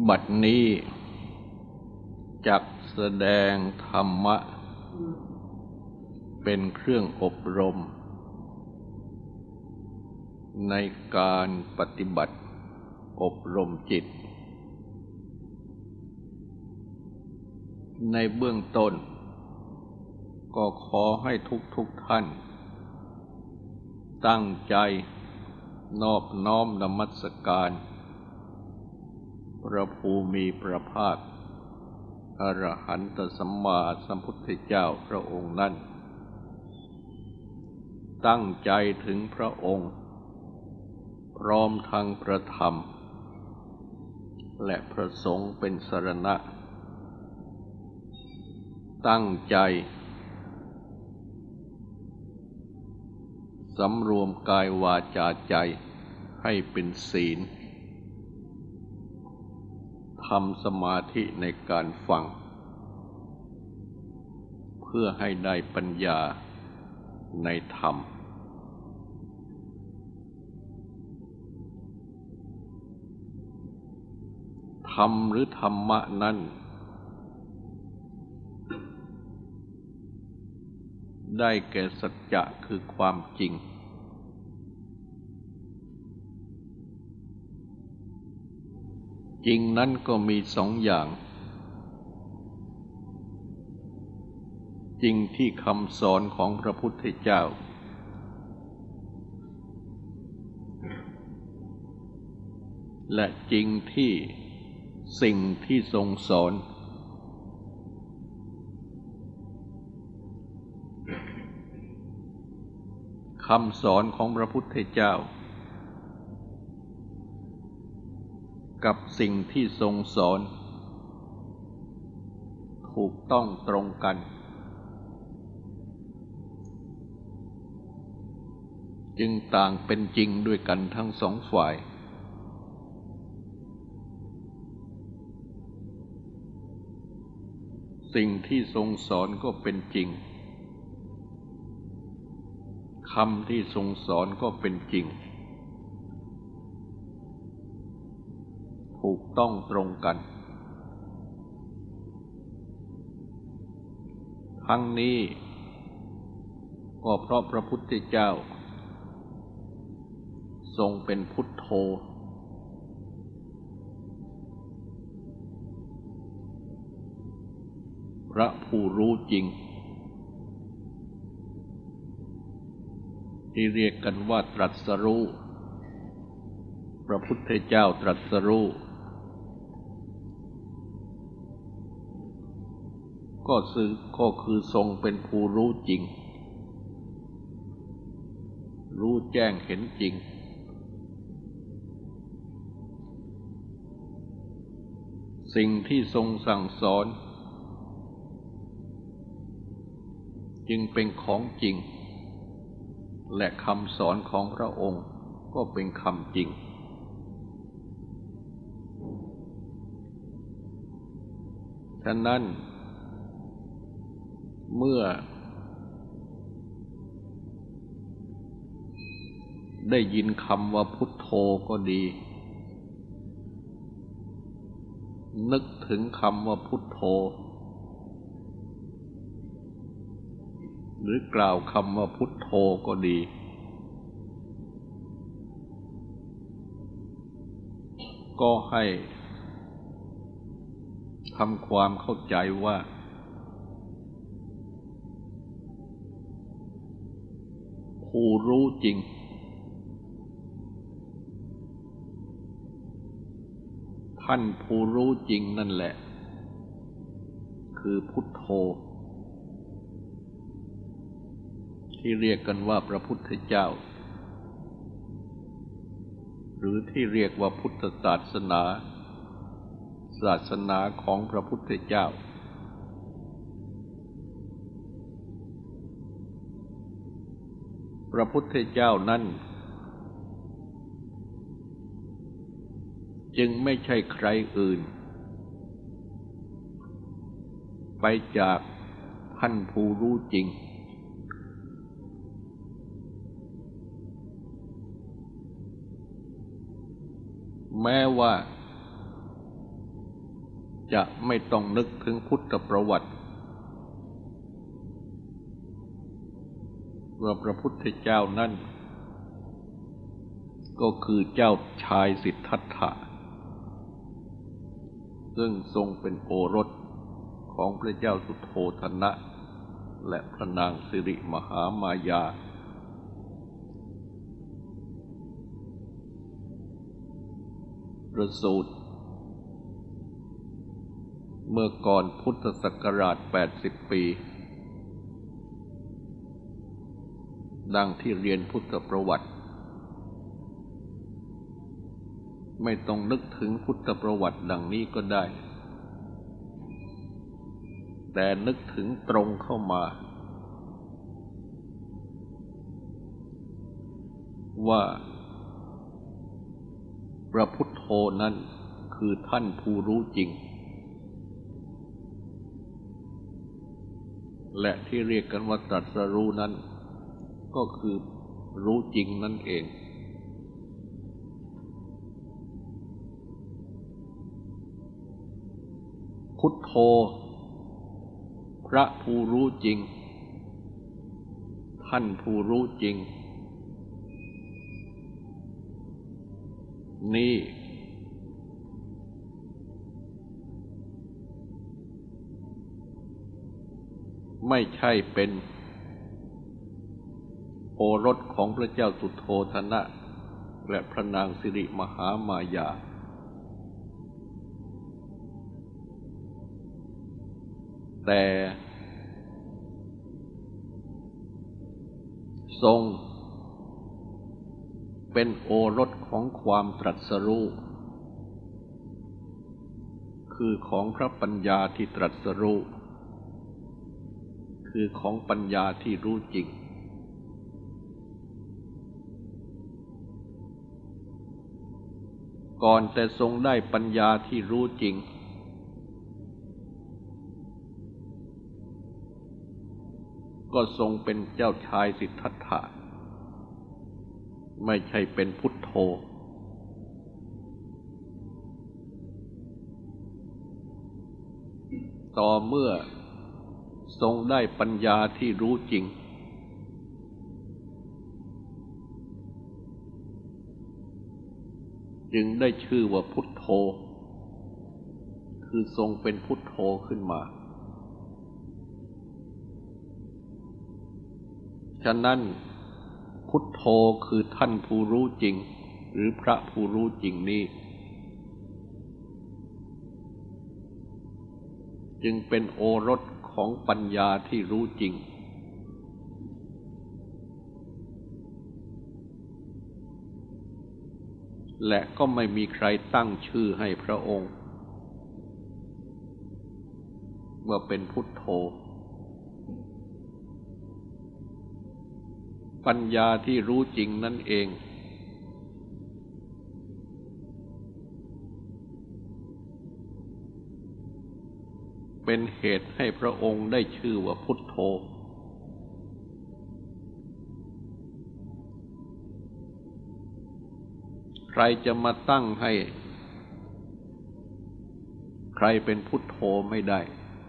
บัดนี้จักแสดงธรรมะเป็นเครื่องอบรมในการปฏิบัติอบรมจิตในเบื้องต้นก็ขอให้ทุกท่านตั้งใจนอบน้อมนมัสการพระภูมิพระภาคอรหันตสัมมาสัมพุทธเจ้าพระองค์นั้นตั้งใจถึงพระองค์พร้อมทั้งพระธรรมและพระสงฆ์เป็นสรณะตั้งใจสำรวมกายวาจาใจให้เป็นศีลทำสมาธิในการฟังเพื่อให้ได้ปัญญาในธรรมธรรมหรือธรรมะนั้นได้แก่สัจจะคือความจริงจริงนั้นก็มีสองอย่างจริงที่คำสอนของพระพุทธเจ้าและจริงที่สิ่งที่ทรงสอนคำสอนของพระพุทธเจ้ากับสิ่งที่ทรงสอนถูกต้องตรงกันจึงต่างเป็นจริงด้วยกันทั้งสองฝ่ายสิ่งที่ทรงสอนก็เป็นจริงคำที่ทรงสอนก็เป็นจริงถูกต้องตรงกันทั้งนี้ก็เพราะพระพุทธเจ้าทรงเป็นพุทโธพระผู้รู้จริงที่เรียกกันว่าตรัสรู้พระพุทธเจ้าตรัสรู้ก็คือทรงเป็นผู้รู้จริงรู้แจ้งเห็นจริงสิ่งที่ทรงสั่งสอนจึงเป็นของจริงและคำสอนของพระองค์ก็เป็นคำจริงฉะนั้นเมื่อได้ยินคำว่าพุทโธก็ดีนึกถึงคำว่าพุทโธหรือกล่าวคำว่าพุทโธก็ดีก็ให้ทำความเข้าใจว่าผู้รู้จริงท่านผู้รู้จริงนั่นแหละคือพุทโธที่เรียกกันว่าพระพุทธเจ้าหรือที่เรียกว่าพุทธศาสนาศาสนาของพระพุทธเจ้าพระพุทธเจ้านั้นจึงไม่ใช่ใครอื่นไปจากท่านผู้รู้จริงแม้ว่าจะไม่ต้องนึกถึงพุทธประวัติว่าพระพุทธเจ้านั้นก็คือเจ้าชายสิทธัตถะซึ่งทรงเป็นโอรสของพระเจ้าสุโธทนะและพระนางสิริมหามายาประสูติเมื่อก่อนพุทธศักราช80 ปีดังที่เรียนพุทธประวัติไม่ต้องนึกถึงพุทธประวัติดังนี้ก็ได้แต่นึกถึงตรงเข้ามาว่าพระพุทโธนั้นคือท่านผู้รู้จริงและที่เรียกกันว่าตรัสรู้นั้นก็คือรู้จริงนั่นเองพุทโธพระผู้รู้จริงท่านผู้รู้จริงนี่ไม่ใช่เป็นโอรสของพระเจ้าสุโธทนะและพระนางสิริมหามายาแต่ทรงเป็นโอรสของความตรัสรู้คือของพระปัญญาที่ตรัสรู้คือของปัญญาที่รู้จริงก่อนแต่ทรงได้ปัญญาที่รู้จริงก็ทรงเป็นเจ้าชายสิทธัตถะไม่ใช่เป็นพุทโธต่อเมื่อทรงได้ปัญญาที่รู้จริงจึงได้ชื่อว่าพุทโธคือทรงเป็นพุทโธขึ้นมาฉะนั้นพุทโธคือท่านผู้รู้จริงหรือพระผู้รู้จริงนี้จึงเป็นโอรสของปัญญาที่รู้จริงและก็ไม่มีใครตั้งชื่อให้พระองค์ว่าเป็นพุทโธปัญญาที่รู้จริงนั่นเองเป็นเหตุให้พระองค์ได้ชื่อว่าพุทโธใครจะมาตั้งให้ใครเป็นพุทโธไม่ได้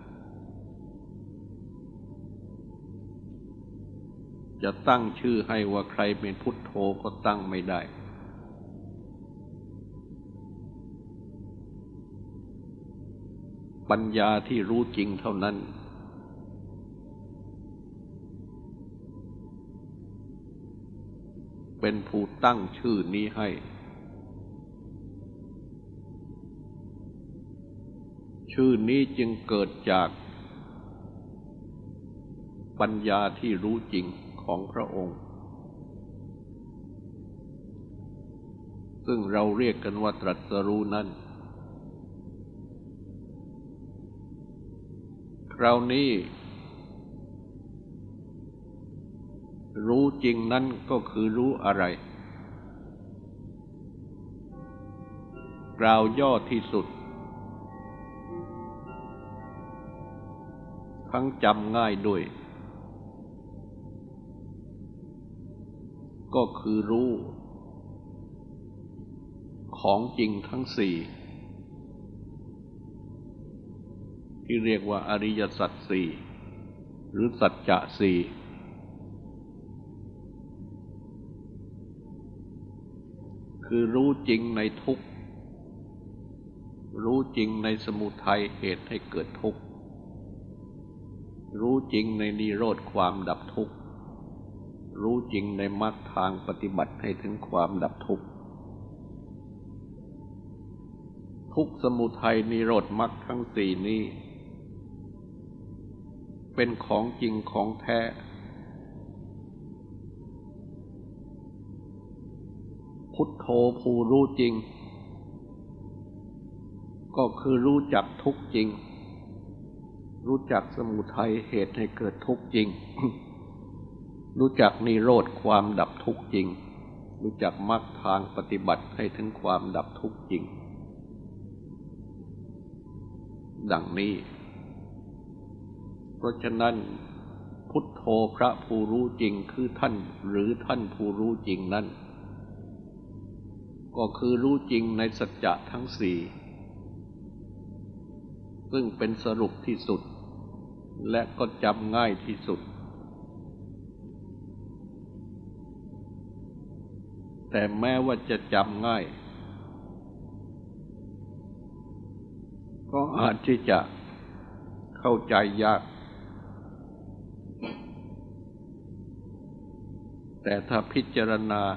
จะตั้งชื่อให้ว่าใครเป็นพุทโธก็ตั้งไม่ได้ปัญญาที่รู้จริงเท่านั้นเป็นผู้ตั้งชื่อนี้ให้ชื่อนี้จึงเกิดจากปัญญาที่รู้จริงของพระองค์ซึ่งเราเรียกกันว่าตรัสรู้นั้นคราวนี้รู้จริงนั้นก็คือรู้อะไรกล่าวย่อที่สุดทั้งจำง่ายด้วยก็คือรู้ของจริงทั้งสี่ที่เรียกว่าอริยสัจสี่หรือสัจจะสี่คือรู้จริงในทุกข์รู้จริงในสมุทัยเหตุให้เกิดทุกข์รู้จริงในนิโรธความดับทุกข์รู้จริงในมรรคทางปฏิบัติให้ถึงความดับทุกข์ทุกข์สมุทัยนิโรธมรรคทั้งสี่นี้เป็นของจริงของแท้พุทโธผู้รู้จริงก็คือรู้จักทุกข์จริงรู้จักสมุทัยเหตุให้เกิดทุกข์จริง รู้จักนิโรธความดับทุกข์จริงรู้จักมรรคทางปฏิบัติให้ถึงความดับทุกข์จริงดังนี้เพราะฉะนั้นพุทโธพระผู้รู้จริงคือท่านหรือท่านผู้รู้จริงนั้นก็คือรู้จริงในสัจจะทั้งสี่ซึ่งเป็นสรุปที่สุดและก็จำง่ายที่สุดแต่แม้ว่าจะจำง่ายก็อาจที่จะเข้าใจยากแต่ถ้าพิจารณา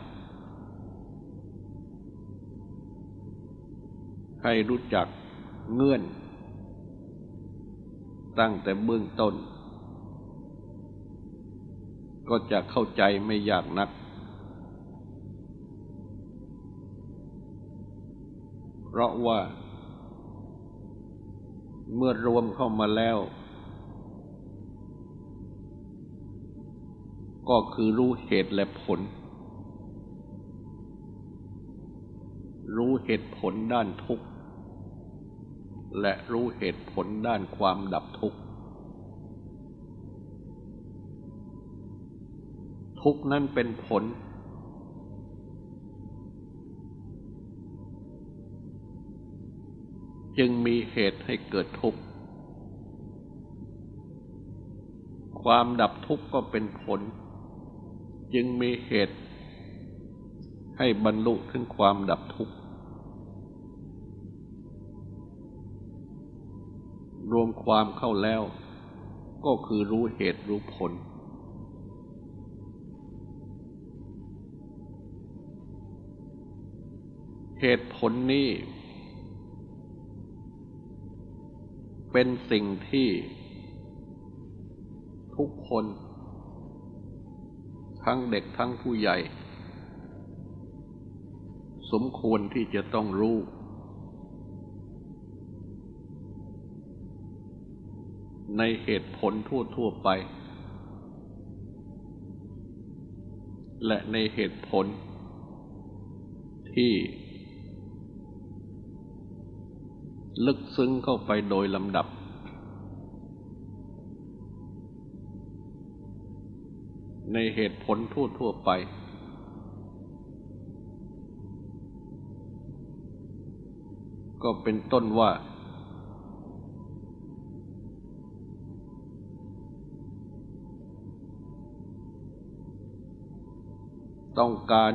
ให้รู้จักเงื่อนตั้งแต่เบื้องต้นก็จะเข้าใจไม่ยากนักเพราะว่าเมื่อรวมเข้ามาแล้วก็คือรู้เหตุและผลรู้เหตุผลด้านทุกข์และรู้เหตุผลด้านความดับทุกข์ทุกข์นั้นเป็นผลจึงมีเหตุให้เกิดทุกข์ความดับทุกข์ก็เป็นผลจึงมีเหตุให้บรรลุถึงความดับทุกข์รวมความเข้าแล้วก็คือรู้เหตุรู้ผลเหตุผลนี้เป็นสิ่งที่ทุกคนทั้งเด็กทั้งผู้ใหญ่สมควรที่จะต้องรู้ในเหตุผลทั่วๆไปและในเหตุผลที่ลึกซึ้งเข้าไปโดยลำดับในเหตุผลทั่วๆไปก็เป็นต้นว่าต้องการ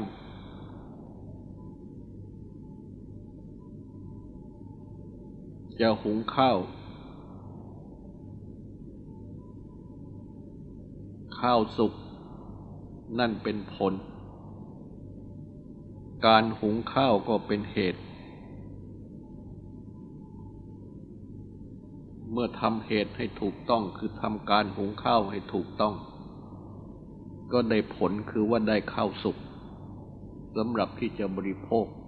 จะหุงข้าวสุกนั่นเป็นผลการหุงข้าวก็เป็นเหตุเมื่อทำเหตุให้ถูกต้องคือทำการหุงข้าวให้ถูกต้องก็ได้ผลคือว่าได้ข้าวสุกสำหรับที่จะบริโภค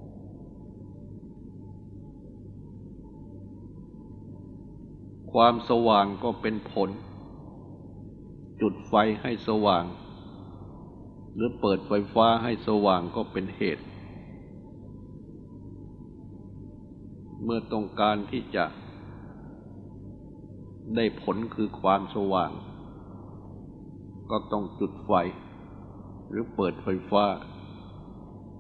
ความสว่างก็เป็นผลจุดไฟให้สว่างหรือเปิดไฟฟ้าให้สว่างก็เป็นเหตุเมื่อต้องการที่จะได้ผลคือความสว่างก็ต้องจุดไฟหรือเปิดไฟฟ้า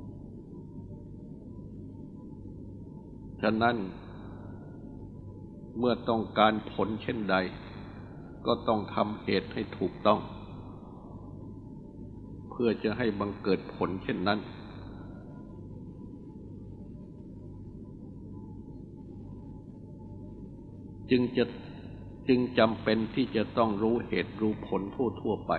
ฉะนั้นเมื่อต้องการผลเช่นใดก็ต้องทำเหตุให้ถูกต้องเพื่อจะให้บังเกิดผลเช่นนั้นจึงจำเป็นที่จะต้องรู้เหตุรู้ผลทั่วไป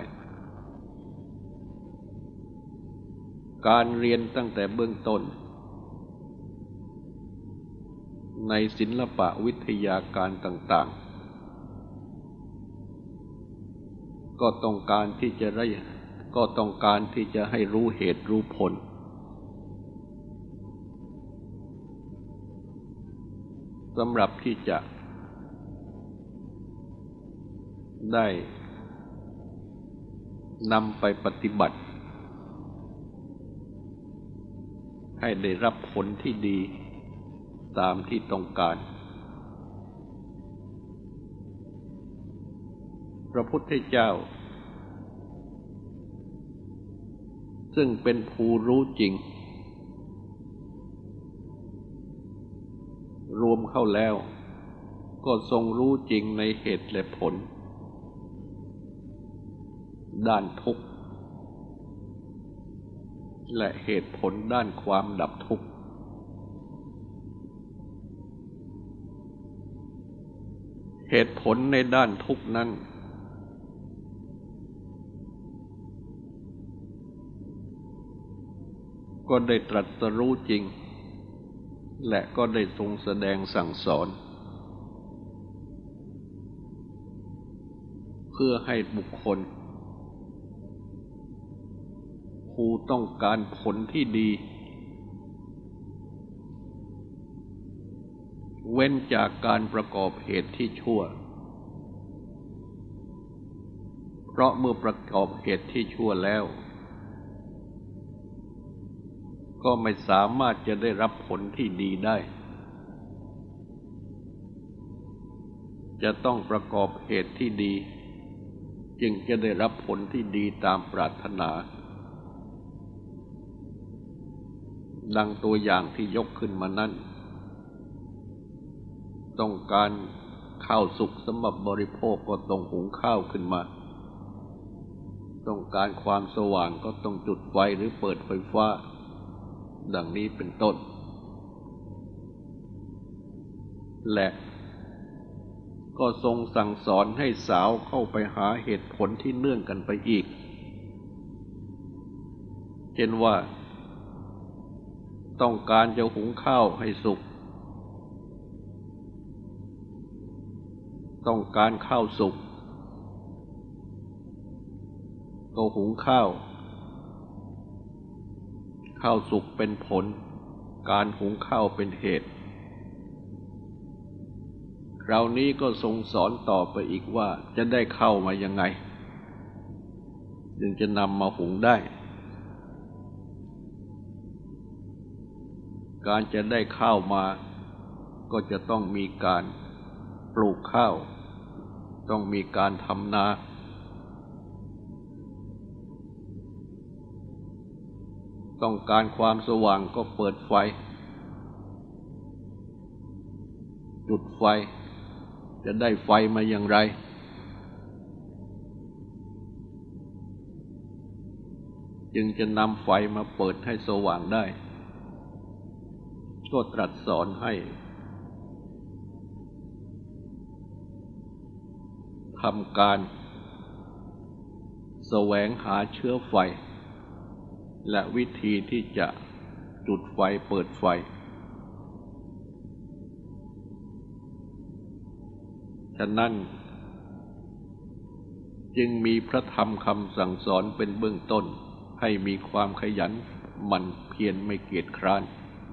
การเรียนตั้งแต่เบื้องต้นในศิลปวิทยาการต่างๆก็ต้องการที่จะให้รู้เหตุรู้ผลสำหรับที่จะได้นำไปปฏิบัติให้ได้รับผลที่ดีตามที่ต้องการพระพุทธเจ้าซึ่งเป็นผู้รู้จริงรวมเข้าแล้วก็ทรงรู้จริงในเหตุและผลด้านทุกข์และเหตุผลด้านความดับทุกข์เหตุผลในด้านทุกข์นั้นก็ได้ตรัสรู้จริงและก็ได้ทรงแสดงสั่งสอนเพื่อให้บุคคลผู้ต้องการผลที่ดีเว้นจากการประกอบเหตุที่ชั่วเพราะเมื่อประกอบเหตุที่ชั่วแล้วก็ไม่สามารถจะได้รับผลที่ดีได้จะต้องประกอบเหตุที่ดีจึงจะได้รับผลที่ดีตามปรารถนาดังตัวอย่างที่ยกขึ้นมานั้นต้องการข้าวสุกสำหรับบริโภคก็ต้องหุงข้าวขึ้นมาต้องการความสว่างก็ต้องจุดไฟหรือเปิดไฟฟ้าดังนี้เป็นต้นและก็ทรงสั่งสอนให้สาวเข้าไปหาเหตุผลที่เนื่องกันไปอีกเช่นว่าต้องการจะหุงข้าวให้สุกต้องการข้าวสุกก็หุงข้าวสุกเป็นผลการหุงข้าวเป็นเหตุคราวนี้ก็ทรงสอนต่อไปอีกว่าจะได้ข้าวมายังไงจึงจะนำมาหุงได้การจะได้ข้าวมาก็จะต้องมีการปลูกข้าวต้องมีการทำนาต้องการความสว่างก็เปิดไฟจุดไฟจะได้ไฟมาอย่างไรจึงจะนำไฟมาเปิดให้สว่างได้ก็ตรัสสอนให้ทำการแสวงหาเชื้อไฟและวิธีที่จะจุดไฟเปิดไฟฉะนั้นจึงมีพระธรรมคำสั่งสอนเป็นเบื้องต้นให้มีความขยันหมั่นเพียรไม่เกียจคร้าน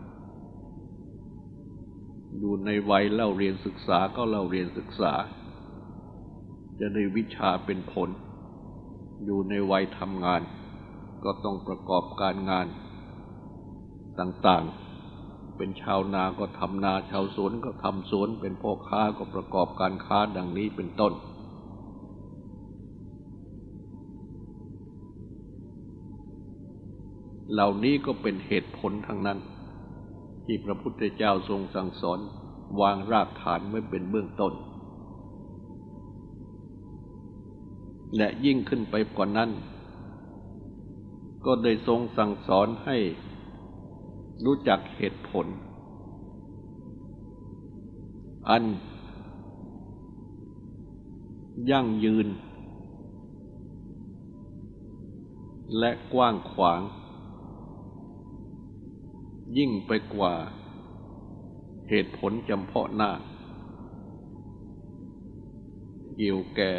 อยู่ในวัยเล่าเรียนศึกษาก็เล่าเรียนศึกษาจะได้วิชาเป็นผลอยู่ในวัยทำงานก็ต้องประกอบการงานต่างๆเป็นชาวนาก็ทำนาชาวสวนก็ทำสวนเป็นพ่อค้าก็ประกอบการค้าดังนี้เป็นต้นเหล่านี้ก็เป็นเหตุผลทั้งนั้นที่พระพุทธเจ้าทรงสั่งสอนวางรากฐานไว้เป็นเบื้องต้นและยิ่งขึ้นไปกว่านั้นก็ได้ทรงสั่งสอนให้รู้จักเหตุผลอันยั่งยืนและกว้างขวางยิ่งไปกว่าเหตุผลจำเพาะหน้าเกี่ยวแก่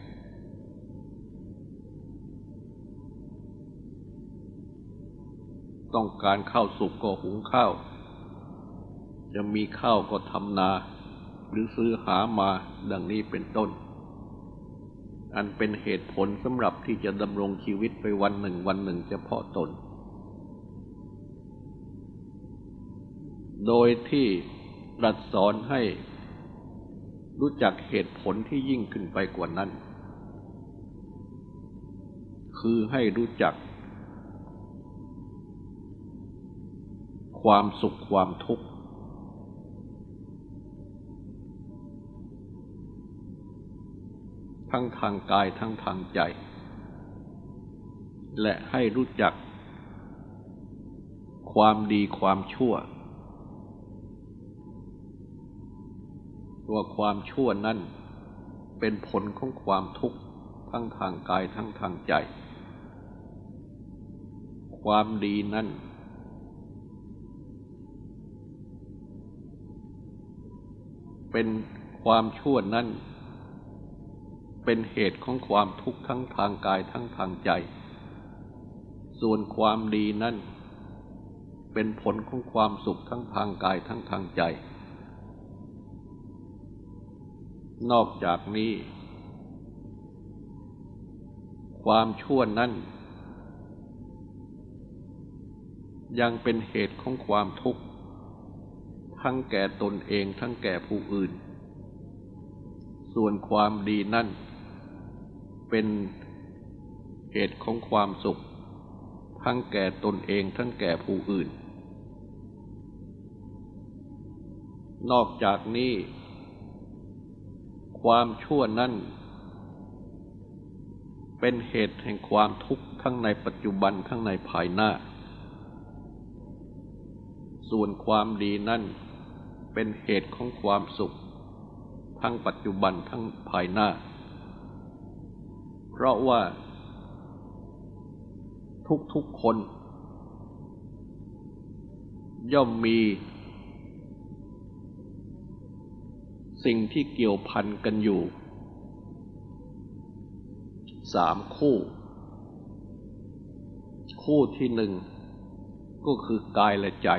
ต้องการข้าวสุกก็หุงข้าวจะมีข้าวก็ทำนาหรือซื้อหามาดังนี้เป็นต้นอันเป็นเหตุผลสำหรับที่จะดำรงชีวิตไปวันหนึ่งเฉพาะตนโดยที่ตรัสสอนให้รู้จักเหตุผลที่ยิ่งขึ้นไปกว่านั้นคือให้รู้จักความสุขความทุกข์ทั้งทางกายทั้งทางใจและให้รู้จักความดีความชั่วว่าความชั่วนั้นเป็นผลของความทุกข์ทั้งทางกายทั้งทางใจความดีนั้นเป็นความชั่วนั้นเป็นเหตุของความทุกข์ทั้งทางกายทั้งทางใจส่วนความดีนั้นเป็นผลของความสุขทั้งทางกายทั้งทางใจนอกจากนี้ความชั่วนั้นยังเป็นเหตุของความทุกข์ทั้งแก่ตนเองทั้งแก่ผู้อื่นส่วนความดีนั้นเป็นเหตุของความสุขทั้งแก่ตนเองทั้งแก่ผู้อื่นนอกจากนี้ความชั่วนั้นเป็นเหตุแห่งความทุกข์ทั้งในปัจจุบันทั้งในภายหน้าส่วนความดีนั้นเป็นเหตุของความสุขทั้งปัจจุบันทั้งภายหน้าเพราะว่าทุกคนย่อมมีสิ่งที่เกี่ยวพันกันอยู่3 คู่คู่ที่1ก็คือกายและใจ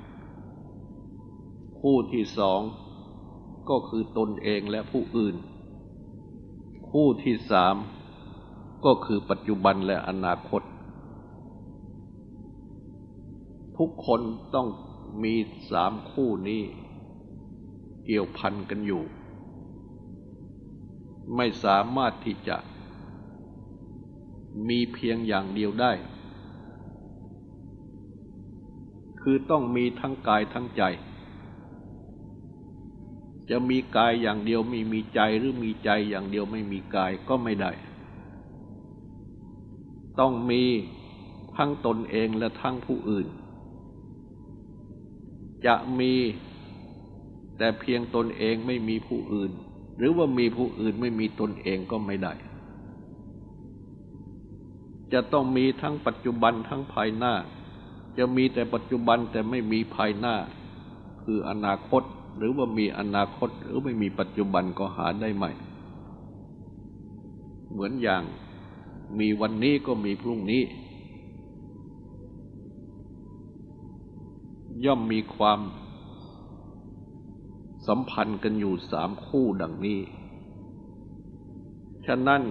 คู่ที่2ก็คือตนเองและผู้อื่นคู่ที่3ก็คือปัจจุบันและอนาคตทุกคนต้องมี3 คู่นี้เกี่ยวพันกันอยู่ไม่สามารถที่จะมีเพียงอย่างเดียวได้คือต้องมีทั้งกายทั้งใจจะมีกายอย่างเดียวไม่มีใจหรือมีใจอย่างเดียวไม่มีกายก็ไม่ได้ต้องมีทั้งตนเองและทั้งผู้อื่นจะมีแต่เพียงตนเองไม่มีผู้อื่นหรือว่ามีผู้อื่นไม่มีตนเองก็ไม่ได้จะต้องมีทั้งปัจจุบันทั้งภายหน้าจะมีแต่ปัจจุบันแต่ไม่มีภายหน้าคืออนาคตหรือว่ามีอนาคตหรือไม่มีปัจจุบันก็หาได้ไหมเหมือนอย่างมีวันนี้ก็มีพรุ่งนี้ย่อมมีความสัมพันธ์กันอยู่3 คู่ดังนี้ฉะนั้น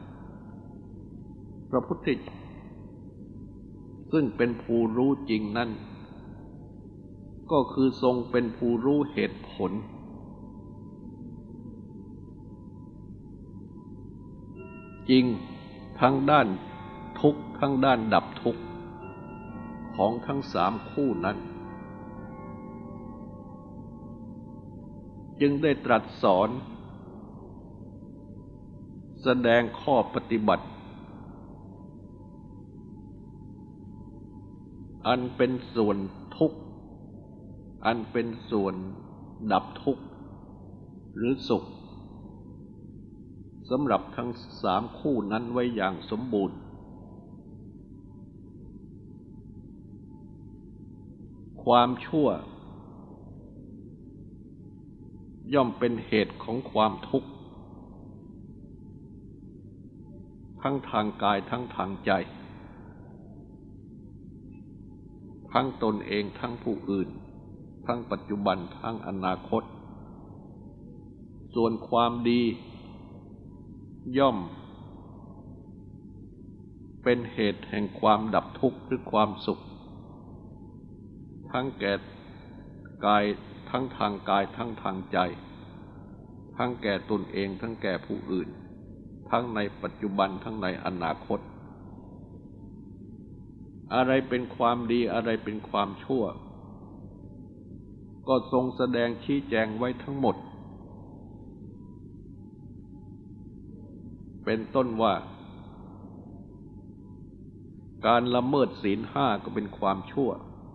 พระพุทธเจ้าซึ่งเป็นผู้รู้จริงนั้นก็คือทรงเป็นผู้รู้เหตุผลจริงทั้งด้านทุกข์ทั้งด้านดับทุกข์ของทั้ง3 คู่นั้นจึงได้ตรัสสอนแสดงข้อปฏิบัติอันเป็นส่วนทุกข์อันเป็นส่วนดับทุกข์หรือสุขสำหรับทั้งสามคู่นั้นไว้อย่างสมบูรณ์ความชั่วย่อมเป็นเหตุของความทุกข์ทั้งทางกายทั้งทางใจทั้งตนเองทั้งผู้อื่นทั้งปัจจุบันทั้งอนาคตส่วนความดีย่อมเป็นเหตุแห่งความดับทุกข์หรือความสุขทั้งแก่กายทั้งทางกายทั้งทางใจทั้งแก่ตนเองทั้งแก่ผู้อื่นทั้งในปัจจุบันทั้งในอนาคตอะไรเป็นความดีอะไรเป็นความชั่วก็ทรงแสดงชี้แจงไว้ทั้งหมดเป็นต้นว่าการละเมิดศีลห้าก็เป็นความชั่ว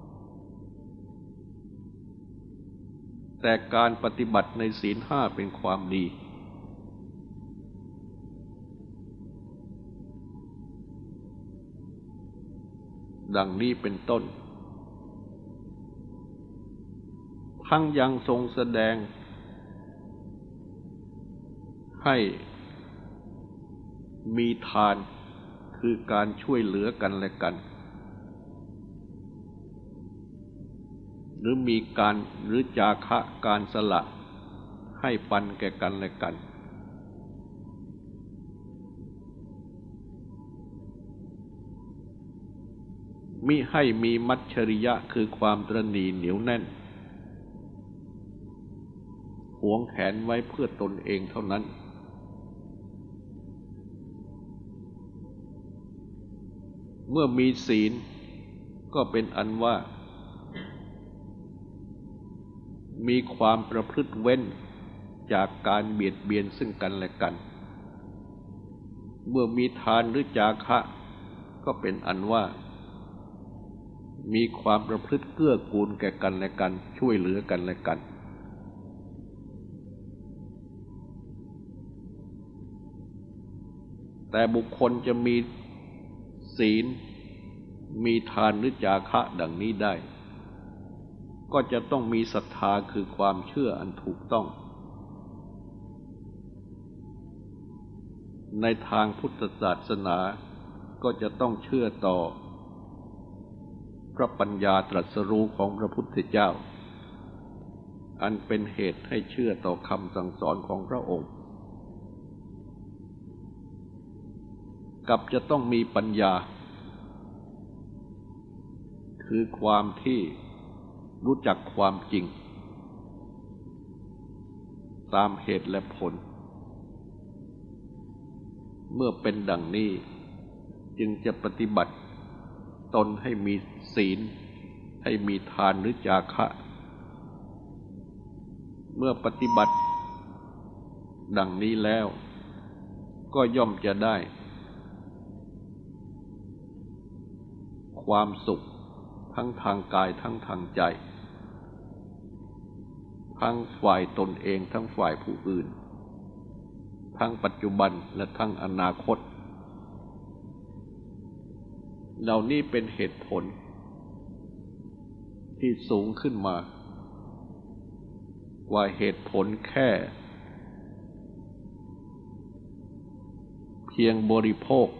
แต่การปฏิบัติในศีลห้าเป็นความดีดังนี้เป็นต้นทั้งยังทรงแสดงให้มีทานคือการช่วยเหลือกันและกันหรือมีการหรือจาคะการสละให้ปันแก่กันและกันมิให้มีมัจฉริยะคือความตระหนี่เหนียวแน่นหวงแหนไว้เพื่อตนเองเท่านั้นเมื่อมีศีลก็เป็นอันว่ามีความประพฤติเว้นจากการเบียดเบียนซึ่งกันและกันเมื่อมีทานหรือจาคะก็เป็นอันว่ามีความประพฤติเกื้อกูลแก่กันและกันช่วยเหลือกันและกันแต่บุคคลจะมีศีลมีทานหรือจาคะดังนี้ได้ก็จะต้องมีศรัทธาคือความเชื่ออันถูกต้องในทางพุทธศาสนาก็จะต้องเชื่อต่อพระปัญญาตรัสรู้ของพระพุทธเจ้าอันเป็นเหตุให้เชื่อต่อคำสั่งสอนของพระองค์กับจะต้องมีปัญญาคือความที่รู้จักความจริงตามเหตุและผลเมื่อเป็นดังนี้จึงจะปฏิบัติตนให้มีศีลให้มีทานหรือจาคะเมื่อปฏิบัติดังนี้แล้วก็ย่อมจะได้ความสุขทั้งทางกายทั้งทางใจทั้งฝ่ายตนเองทั้งฝ่ายผู้อื่นทั้งปัจจุบันและทั้งอนาคตเหล่านี้เป็นเหตุผลที่สูงขึ้นมากว่าเหตุผลแค่เพียงบริโภค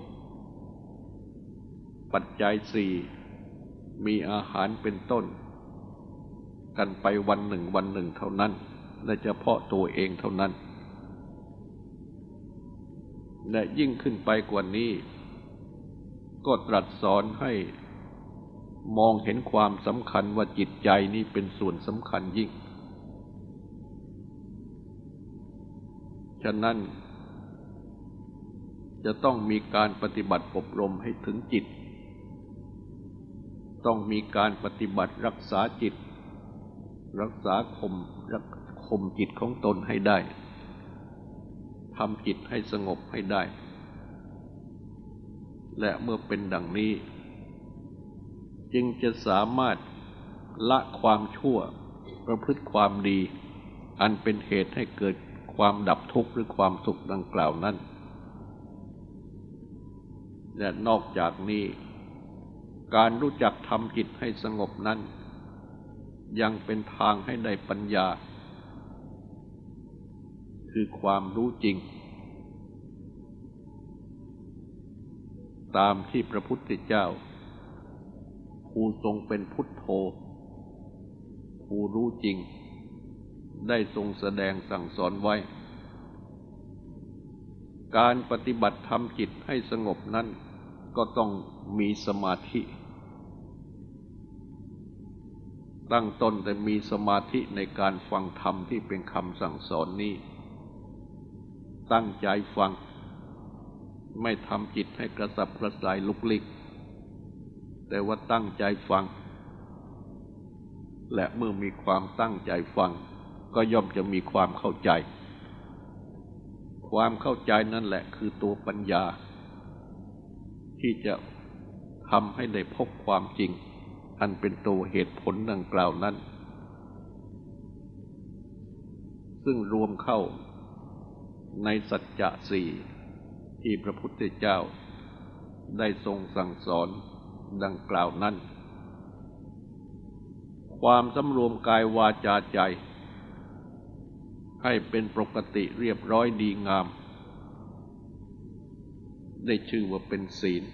ปัจจัยสี่มีอาหารเป็นต้นกันไปวันหนึ่งวันหนึ่งเท่านั้นและเฉพาะตัวเองเท่านั้นและยิ่งขึ้นไปกว่านี้ก็ตรัสสอนให้มองเห็นความสำคัญว่าจิตใจนี้เป็นส่วนสำคัญยิ่งฉะนั้นจะต้องมีการปฏิบัติอบรมให้ถึงจิตต้องมีการปฏิบัติรักษาจิตรักษาข่ข่มจิตของตนให้ได้ทำจิตให้สงบให้ได้และเมื่อเป็นดังนี้จึงจะสามารถละความชั่วประพฤติความดีอันเป็นเหตุให้เกิดความดับทุกข์หรือความสุขดังกล่าวนั้นและนอกจากนี้การรู้จักทำจิตให้สงบนั้นยังเป็นทางให้ได้ปัญญาคือความรู้จริงตามที่พระพุทธเจ้าผู้ทรงเป็นพุทโธผู้รู้จริงได้ทรงแสดงสั่งสอนไว้การปฏิบัติทำจิตให้สงบนั้นก็ต้องมีสมาธิตั้งต้นแต่มีสมาธิในการฟังธรรมที่เป็นคำสั่งสอนนี้ตั้งใจฟังไม่ทำจิตให้กระสับกระส่ายลุกลี้แต่ว่าตั้งใจฟังและเมื่อมีความตั้งใจฟังก็ย่อมจะมีความเข้าใจความเข้าใจนั่นแหละคือตัวปัญญาที่จะทำให้ได้พบความจริงอันเป็นตัวเหตุผลดังกล่าวนั้นซึ่งรวมเข้าในสัจจะสี่ที่พระพุทธเจ้าได้ทรงสั่งสอนดังกล่าวนั้นความสำรวมกายวาจาใจให้เป็นปกติเรียบร้อยดีงามได้ชื่อว่าเป็นศีล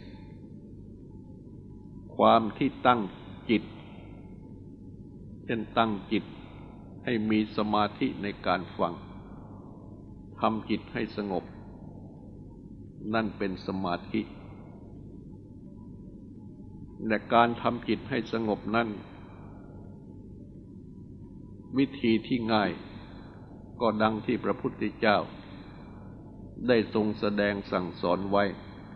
ความที่ตั้งจิตเช่นตั้งจิตให้มีสมาธิในการฟังทำจิตให้สงบนั่นเป็นสมาธิและการทำจิตให้สงบนั้นวิธีที่ง่ายก็ดังที่พระพุทธเจ้าได้ทรงแสดงสั่งสอนไว้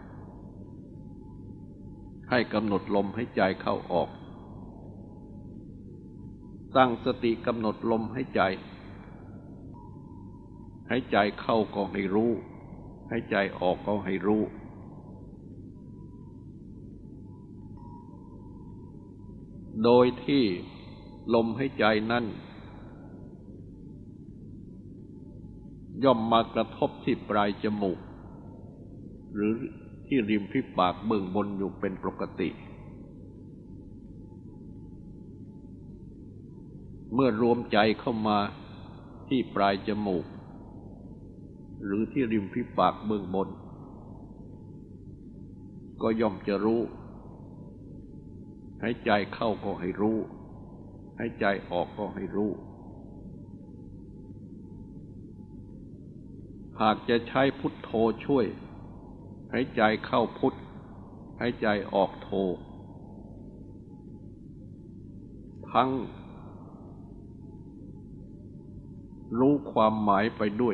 ให้กำหนดลมหายใจเข้าออกตั้งสติกำหนดลมหายใจหายใจเข้าก็ให้รู้หายใจออกก็ให้รู้โดยที่ลมหายใจนั้นย่อมมากระทบที่ปลายจมูกหรือที่ริมฝีปากเบื้องบนอยู่เป็นปกติเมื่อรวมใจเข้ามาที่ปลายจมูกหรือที่ริมฝีปากเบื้องบนก็ย่อมจะรู้หายใจเข้าก็ให้รู้หายใจออกก็ให้รู้หากจะใช้พุทโธช่วยหายใจเข้าพุทหายใจออกโธทั้งรู้ความหมายไปด้วย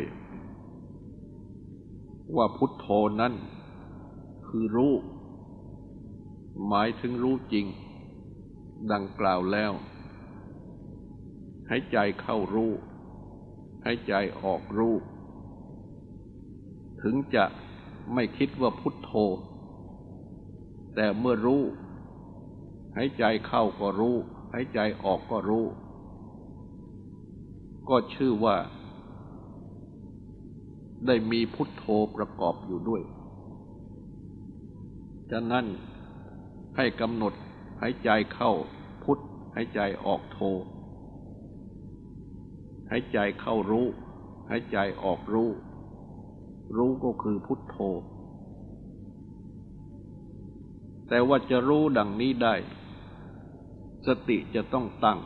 ว่าพุทโธนั้นคือรู้หมายถึงรู้จริงดังกล่าวแล้วหายใจเข้ารู้หายใจออกรู้ถึงจะไม่คิดว่าพุทโธแต่เมื่อรู้หายใจเข้าก็รู้หายใจออกก็รู้ก็ชื่อว่าได้มีพุทโธประกอบอยู่ด้วยฉะนั้นให้กำหนดหายใจเข้าพุทหายใจออกโธหายใจเข้ารู้หายใจออกรู้รู้ก็คือพุทโธแต่ว่าจะรู้ดังนี้ได้สติจะต้องตั้ง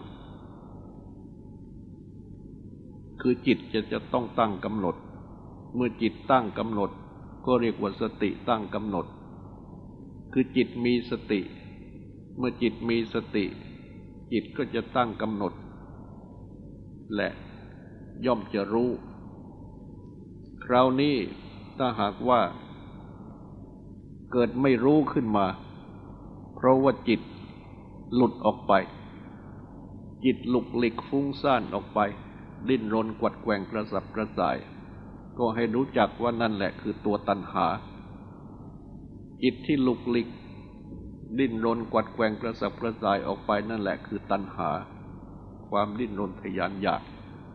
คือจิตจะต้องตั้งกำหนดเมื่อจิตตั้งกำหนดก็เรียกว่าสติตั้งกำหนดคือจิตมีสติเมื่อจิตมีสติจิตก็จะตั้งกำหนดและย่อมจะรู้คราวนี้ถ้าหากว่าเกิดไม่รู้ขึ้นมาเพราะว่าจิตหลุดออกไปจิตหลุกหลิกฟุ้งซ่านออกไปดิ้นรนกวัดแกว่งกระสับกระส่ายก็ให้รู้จักว่านั่นแหละคือตัวตัณหาจิตที่ลุกลิกดิ้นรนกวัดแกว่งกระสับกระส่ายออกไปนั่นแหละคือตัณหาความดิ้นรนทะยานอยาก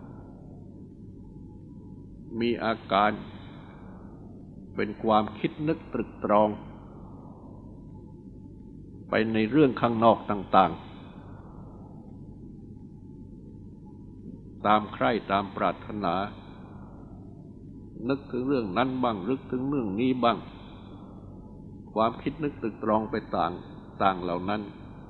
มีอาการเป็นความคิดนึกตรึกตรองไปในเรื่องข้างนอกต่างๆตามใคร่ตามปรารถนานึกถึงเรื่องนั้นบ้างนึกถึงเรื่องนี้บ้างความคิดนึกตรึกตรองไปต่างเหล่านั้น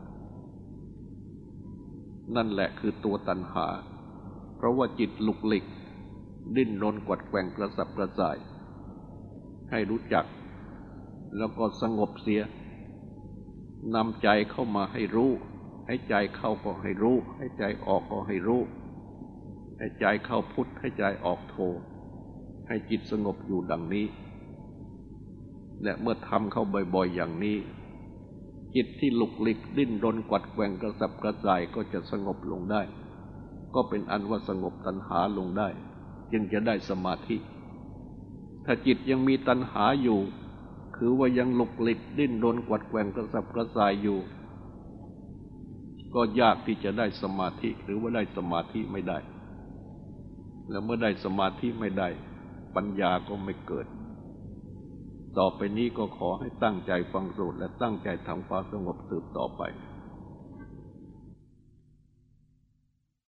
นั่นแหละคือตัวตัณหาเพราะว่าจิตลุกลิกดิ้นรนกวัดแกว่งกระสับกระส่ายให้รู้จักแล้วก็สงบเสียนำใจเข้ามาให้รู้ให้ใจเข้าก็ให้รู้ให้ใจออกก็ให้รู้ให้ใจเข้าพุทธให้ใจออกโธให้จิตสงบอยู่ดังนี้และเมื่อทำเข้าบ่อยๆอย่างนี้จิตที่ลุกลิกดิ้นรนกวัดแกว่งกระสับกระส่ายก็จะสงบลงได้ก็เป็นอันว่าสงบตัณหาลงได้จึงจะได้สมาธิถ้าจิตยังมีตัณหาอยู่คือว่ายังลุกลิกดิ้นรนกวัดแกว่งกระสับกระส่ายอยู่ก็ยากที่จะได้สมาธิหรือว่าได้สมาธิไม่ได้แล้วเมื่อได้สมาธิไม่ได้ปัญญาก็ไม่เกิดต่อไปนี้ก็ขอให้ตั้งใจฟังสูตรและตั้งใจทำความสงบสืบต่อไป